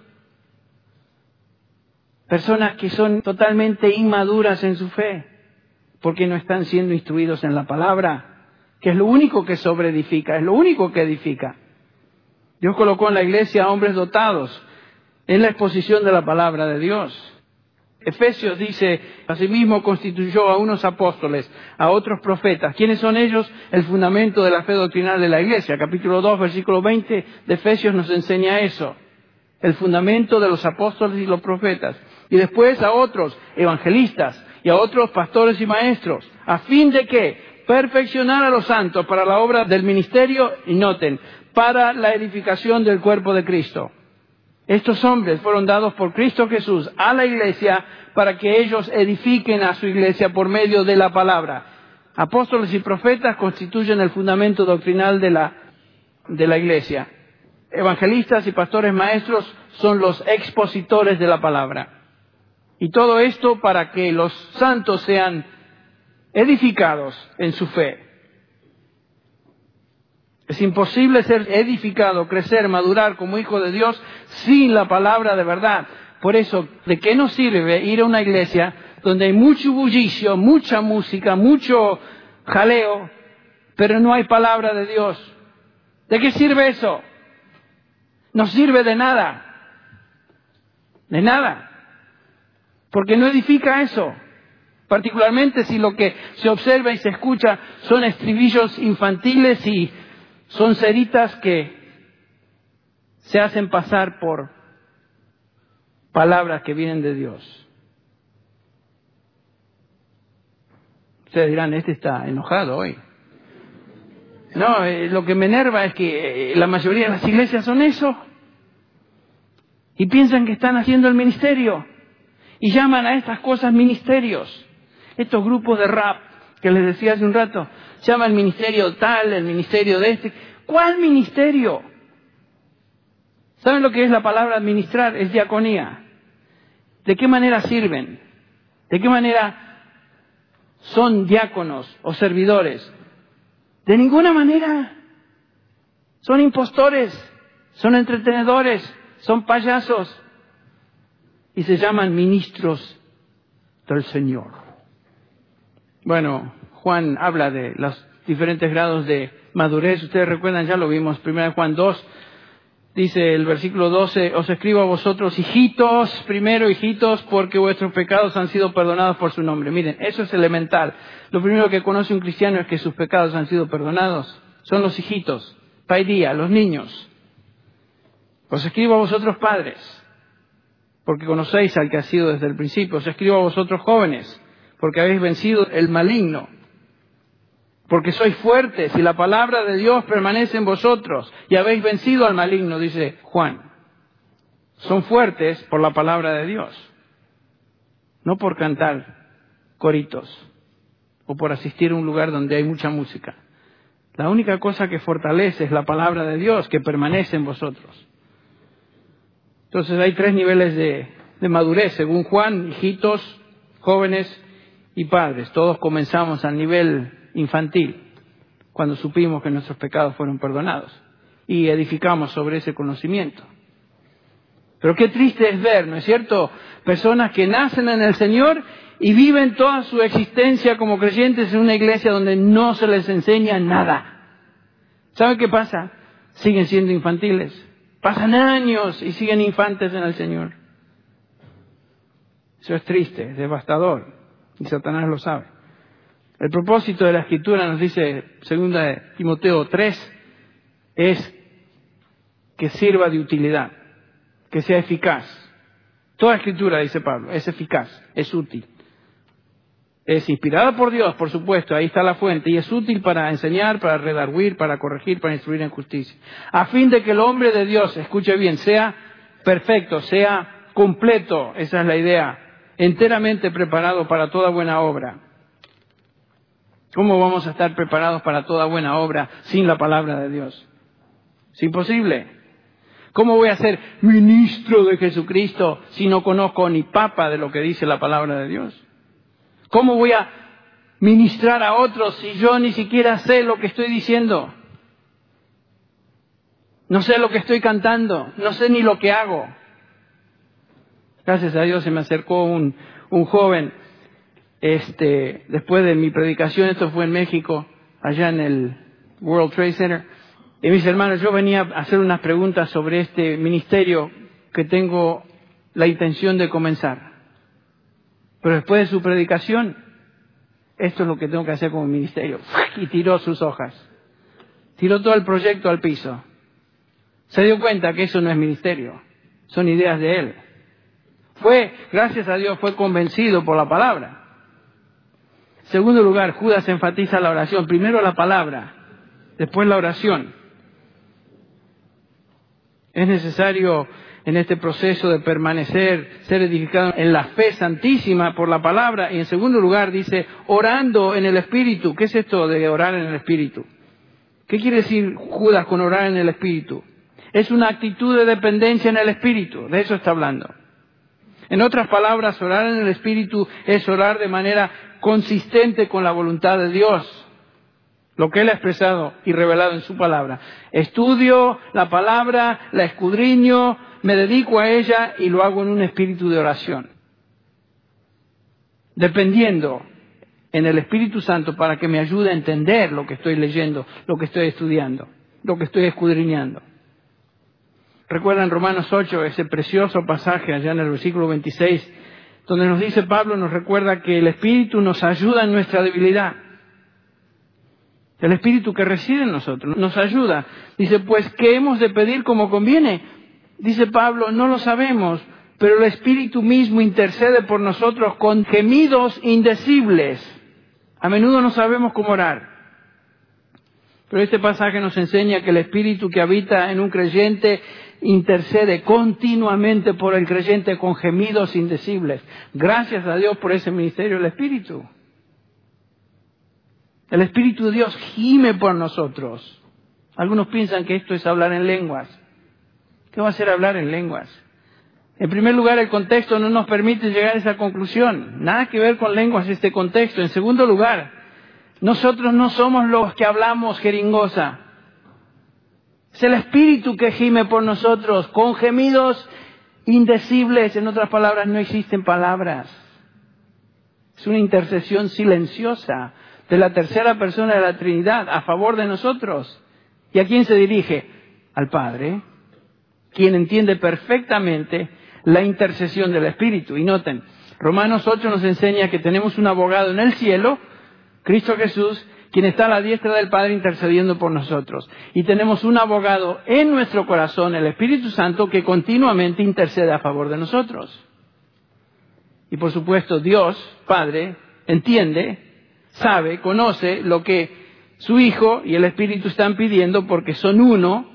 personas que son totalmente inmaduras en su fe, porque no están siendo instruidos en la palabra, que es lo único que sobreedifica, es lo único que edifica. Dios colocó en la iglesia a hombres dotados en la exposición de la palabra de Dios. Efesios dice, asimismo constituyó a unos apóstoles, a otros profetas. ¿Quiénes son ellos? El fundamento de la fe doctrinal de la iglesia. Capítulo 2, versículo 20 de Efesios nos enseña eso. El fundamento de los apóstoles y los profetas. Y después a otros evangelistas y a otros pastores y maestros. ¿A fin de qué? Perfeccionar a los santos para la obra del ministerio, y noten, para la edificación del cuerpo de Cristo. Estos hombres fueron dados por Cristo Jesús a la iglesia para que ellos edifiquen a su iglesia por medio de la palabra. Apóstoles y profetas constituyen el fundamento doctrinal de la iglesia. Evangelistas y pastores maestros son los expositores de la palabra. Y todo esto para que los santos sean edificados en su fe. Es imposible ser edificado, crecer, madurar como hijo de Dios sin la palabra de verdad. Por eso, ¿de qué nos sirve ir a una iglesia donde hay mucho bullicio, mucha música, mucho jaleo, pero no hay palabra de Dios. ¿De qué sirve eso? No sirve de nada. De nada. Porque no edifica eso. Particularmente si lo que se observa y se escucha son estribillos infantiles y son ceritas que se hacen pasar por palabras que vienen de Dios. Ustedes dirán, este está enojado hoy. No, lo que me enerva es que la mayoría de las iglesias son eso. Y piensan que están haciendo el ministerio. Y llaman a estas cosas ministerios. Estos grupos de rap que les decía hace un rato, llaman el ministerio tal, el ministerio de este. ¿Cuál ministerio? ¿Saben lo que es la palabra administrar? Es diaconía. ¿De qué manera sirven? ¿De qué manera son diáconos o servidores? De ninguna manera. Son impostores, son entretenedores, son payasos. Y se llaman ministros del Señor. Bueno, Juan habla de los diferentes grados de madurez. Ustedes recuerdan, ya lo vimos, 1 Juan 2, dice el versículo 12, os escribo a vosotros hijitos, primero hijitos, porque vuestros pecados han sido perdonados por su nombre. Miren, eso es elemental. Lo primero que conoce un cristiano es que sus pecados han sido perdonados. Son los hijitos, paidía, los niños. Os escribo a vosotros padres, porque conocéis al que ha sido desde el principio. Os escribo a vosotros jóvenes, porque habéis vencido el maligno. Porque sois fuertes y la palabra de Dios permanece en vosotros y habéis vencido al maligno, dice Juan. Son fuertes por la palabra de Dios, no por cantar coritos o por asistir a un lugar donde hay mucha música. La única cosa que fortalece es la palabra de Dios que permanece en vosotros. Entonces hay 3 niveles de madurez, según Juan: hijitos, jóvenes y padres. Todos comenzamos al nivel infantil, cuando supimos que nuestros pecados fueron perdonados y edificamos sobre ese conocimiento. Pero qué triste es ver, ¿no es cierto?, personas que nacen en el Señor y viven toda su existencia como creyentes en una iglesia donde no se les enseña nada. ¿Saben qué pasa? Siguen siendo infantiles. Pasan años y siguen infantes en el Señor. Eso es triste, es devastador, y Satanás lo sabe. El propósito de la Escritura, nos dice 2 Timoteo 3, es que sirva de utilidad, que sea eficaz. Toda Escritura, dice Pablo, es eficaz, es útil. Es inspirada por Dios, por supuesto, ahí está la fuente, y es útil para enseñar, para redarguir, para corregir, para instruir en justicia. A fin de que el hombre de Dios, escuche bien, sea perfecto, sea completo, esa es la idea, enteramente preparado para toda buena obra. ¿Cómo vamos a estar preparados para toda buena obra sin la palabra de Dios? Es imposible. ¿Cómo voy a ser ministro de Jesucristo si no conozco ni papa de lo que dice la palabra de Dios? ¿Cómo voy a ministrar a otros si yo ni siquiera sé lo que estoy diciendo? No sé lo que estoy cantando, no sé ni lo que hago. Gracias a Dios se me acercó un joven, después de mi predicación, esto fue en México, allá en el World Trade Center, y mis hermanos, yo venía a hacer unas preguntas sobre este ministerio que tengo la intención de comenzar. Pero después de su predicación, esto es lo que tengo que hacer como ministerio. Y tiró sus hojas. Tiró todo el proyecto al piso. Se dio cuenta que eso no es ministerio. Son ideas de él. Gracias a Dios, fue convencido por la palabra. Segundo lugar, Judas enfatiza la oración. Primero la palabra, después la oración. Es necesario en este proceso de permanecer, ser edificado en la fe santísima por la palabra. Y en segundo lugar dice, orando en el Espíritu. ¿Qué es esto de orar en el Espíritu? ¿Qué quiere decir Judas con orar en el Espíritu? Es una actitud de dependencia en el Espíritu. De eso está hablando. En otras palabras, orar en el Espíritu es orar de manera consistente con la voluntad de Dios. Lo que Él ha expresado y revelado en su palabra. Estudio la palabra, la escudriño, me dedico a ella y lo hago en un espíritu de oración. Dependiendo en el Espíritu Santo para que me ayude a entender lo que estoy leyendo, lo que estoy estudiando, lo que estoy escudriñando. Recuerdan Romanos 8, ese precioso pasaje allá en el versículo 26, donde nos dice Pablo, nos recuerda que el Espíritu nos ayuda en nuestra debilidad. El Espíritu que reside en nosotros nos ayuda. Dice, pues, ¿qué hemos de pedir como conviene? Dice Pablo, no lo sabemos, pero el Espíritu mismo intercede por nosotros con gemidos indecibles. A menudo no sabemos cómo orar. Pero este pasaje nos enseña que el Espíritu que habita en un creyente intercede continuamente por el creyente con gemidos indecibles. Gracias a Dios por ese ministerio del Espíritu. El Espíritu de Dios gime por nosotros. Algunos piensan que esto es hablar en lenguas. ¿Qué va a ser hablar en lenguas? En primer lugar, el contexto no nos permite llegar a esa conclusión. Nada que ver con lenguas este contexto. En segundo lugar, nosotros no somos los que hablamos jeringosa. Es el Espíritu que gime por nosotros con gemidos indecibles. En otras palabras, no existen palabras. Es una intercesión silenciosa de la tercera persona de la Trinidad a favor de nosotros. ¿Y a quién se dirige? Al Padre, quien entiende perfectamente la intercesión del Espíritu. Y noten, Romanos 8 nos enseña que tenemos un abogado en el cielo, Cristo Jesús, quien está a la diestra del Padre intercediendo por nosotros. Y tenemos un abogado en nuestro corazón, el Espíritu Santo, que continuamente intercede a favor de nosotros. Y por supuesto, Dios, Padre, entiende, sabe, conoce lo que su Hijo y el Espíritu están pidiendo porque son uno.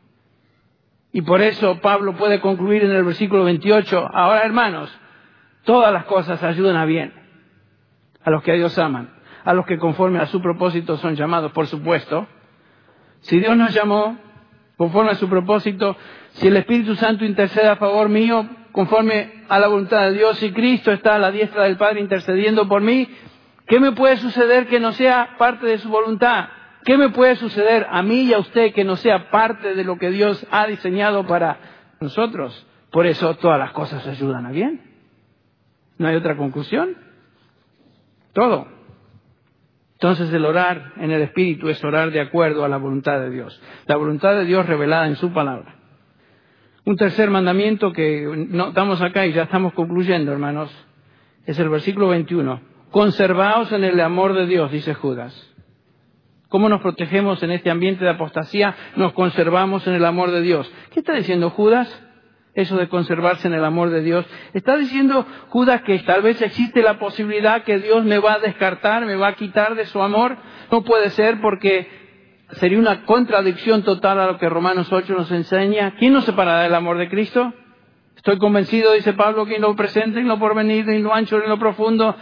Y por eso Pablo puede concluir en el versículo 28, ahora hermanos, todas las cosas ayudan a bien a los que a Dios aman, a los que conforme a su propósito son llamados, por supuesto. Si Dios nos llamó conforme a su propósito, si el Espíritu Santo intercede a favor mío, conforme a la voluntad de Dios, si Cristo está a la diestra del Padre intercediendo por mí, ¿qué me puede suceder que no sea parte de su voluntad? ¿Qué me puede suceder a mí y a usted que no sea parte de lo que Dios ha diseñado para nosotros? Por eso todas las cosas ayudan a bien. ¿No hay otra conclusión? Todo. Entonces el orar en el Espíritu es orar de acuerdo a la voluntad de Dios. La voluntad de Dios revelada en su palabra. Un tercer mandamiento que notamos acá y ya estamos concluyendo, hermanos, es el versículo 21. Conservaos en el amor de Dios, dice Judas. ¿Cómo nos protegemos en este ambiente de apostasía? Nos conservamos en el amor de Dios. ¿Qué está diciendo Judas? Eso de conservarse en el amor de Dios. Está diciendo Judas que tal vez existe la posibilidad que Dios me va a descartar, me va a quitar de su amor. No puede ser porque sería una contradicción total a lo que Romanos 8 nos enseña. ¿Quién nos separará del amor de Cristo? Estoy convencido, dice Pablo, que en lo presente, en lo porvenir, en lo ancho, en lo profundo,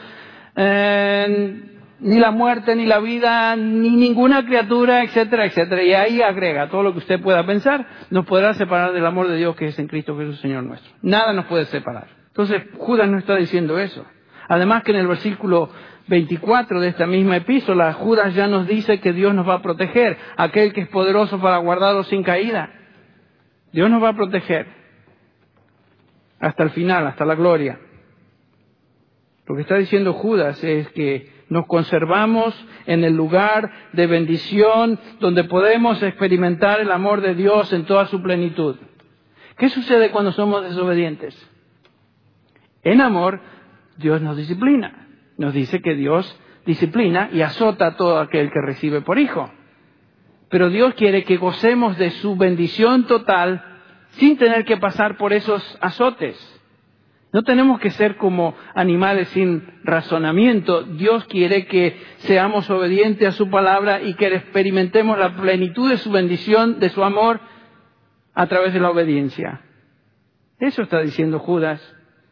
ni la muerte, ni la vida, ni ninguna criatura, etcétera, etcétera. Y ahí agrega todo lo que usted pueda pensar, nos podrá separar del amor de Dios que es en Cristo Jesús, Señor nuestro. Nada nos puede separar. Entonces, Judas no está diciendo eso. Además que en el versículo 24 de esta misma epístola, Judas ya nos dice que Dios nos va a proteger, aquel que es poderoso para guardarlos sin caída. Dios nos va a proteger hasta el final, hasta la gloria. Lo que está diciendo Judas es que nos conservamos en el lugar de bendición donde podemos experimentar el amor de Dios en toda su plenitud. ¿Qué sucede cuando somos desobedientes? En amor, Dios nos disciplina. Nos dice que Dios disciplina y azota a todo aquel que recibe por hijo. Pero Dios quiere que gocemos de su bendición total sin tener que pasar por esos azotes. No tenemos que ser como animales sin razonamiento. Dios quiere que seamos obedientes a su palabra y que experimentemos la plenitud de su bendición, de su amor, a través de la obediencia. Eso está diciendo Judas.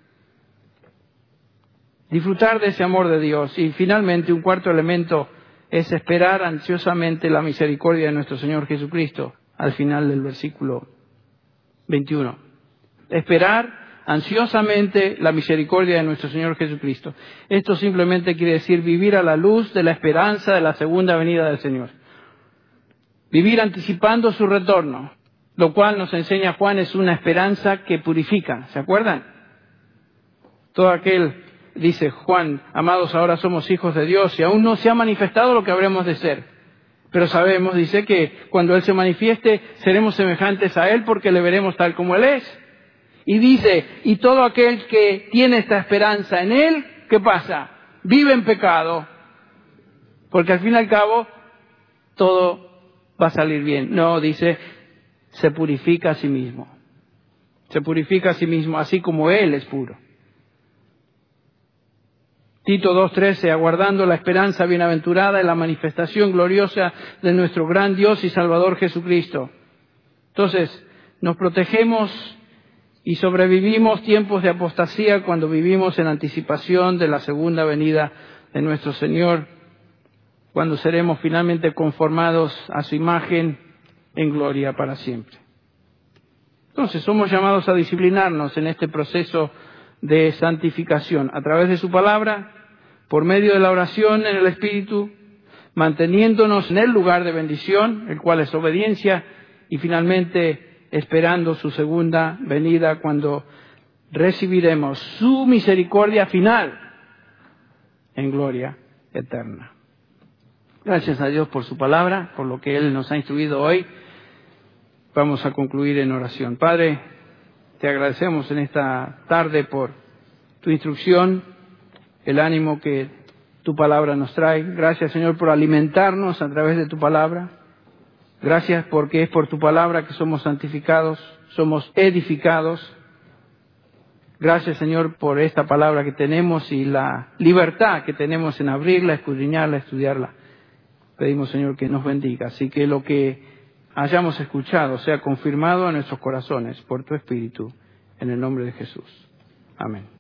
Disfrutar de ese amor de Dios. Y finalmente, un cuarto elemento es esperar ansiosamente la misericordia de nuestro Señor Jesucristo, al final del versículo 21. Esperar ansiosamente la misericordia de nuestro Señor Jesucristo. Esto simplemente quiere decir vivir a la luz de la esperanza de la segunda venida del Señor. Vivir anticipando su retorno, lo cual nos enseña Juan es una esperanza que purifica. ¿Se acuerdan? Todo aquel dice Juan, amados, ahora somos hijos de Dios y aún no se ha manifestado lo que habremos de ser. Pero sabemos, dice, que cuando Él se manifieste seremos semejantes a Él porque le veremos tal como Él es. Y dice, y todo aquel que tiene esta esperanza en Él, ¿qué pasa? Vive en pecado. Porque al fin y al cabo todo va a salir bien. No, dice, se purifica a sí mismo. Se purifica a sí mismo, así como Él es puro. Tito 2:13, aguardando la esperanza bienaventurada y la manifestación gloriosa de nuestro gran Dios y Salvador Jesucristo. Entonces, nos protegemos y sobrevivimos tiempos de apostasía cuando vivimos en anticipación de la segunda venida de nuestro Señor, cuando seremos finalmente conformados a su imagen en gloria para siempre. Entonces, somos llamados a disciplinarnos en este proceso de santificación a través de su palabra, por medio de la oración en el Espíritu, manteniéndonos en el lugar de bendición, el cual es obediencia, y finalmente esperando su segunda venida cuando recibiremos su misericordia final en gloria eterna. Gracias a Dios por su palabra, por lo que Él nos ha instruido hoy. Vamos a concluir en oración. Padre, te agradecemos en esta tarde por tu instrucción, el ánimo que tu palabra nos trae. Gracias, Señor, por alimentarnos a través de tu palabra. Gracias porque es por tu palabra que somos santificados, somos edificados. Gracias, Señor, por esta palabra que tenemos y la libertad que tenemos en abrirla, escudriñarla, estudiarla. Pedimos, Señor, que nos bendiga. Así que lo que hayamos escuchado sea confirmado en nuestros corazones por tu Espíritu, en el nombre de Jesús. Amén.